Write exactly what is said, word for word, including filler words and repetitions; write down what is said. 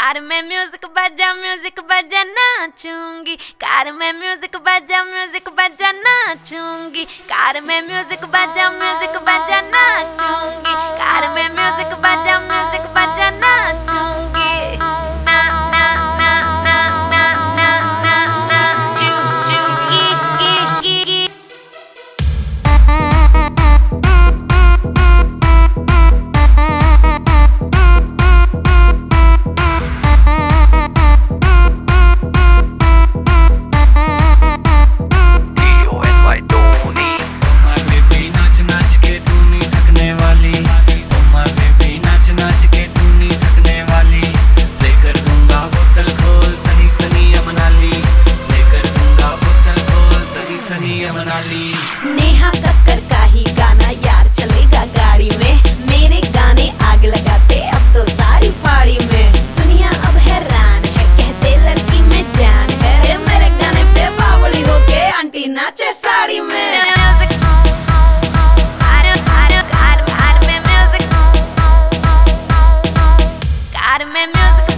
Car में music बजा music बजा नाचूंगी, कार में म्यूजिक बजा म्यूजिक बजा नाचूंगी, कार में म्यूजिक बजा म्यूजिक बजा नाचूंगी, कार में म्यूजिक बजा म्यूजिक बजा नाचूंगी। ना ना ना ना ना ना ना ना चू चू की की की नेहा कक्कर का ही गाना यार चलेगा गाड़ी में, मेरे गाने आग लगाते अब तो सारी पाड़ी में। दुनिया अब हैरान है, कहते लड़की में जान है, मेरे गाने पे बावली होके आंटी नाचे साड़ी में। कार में म्यूजिक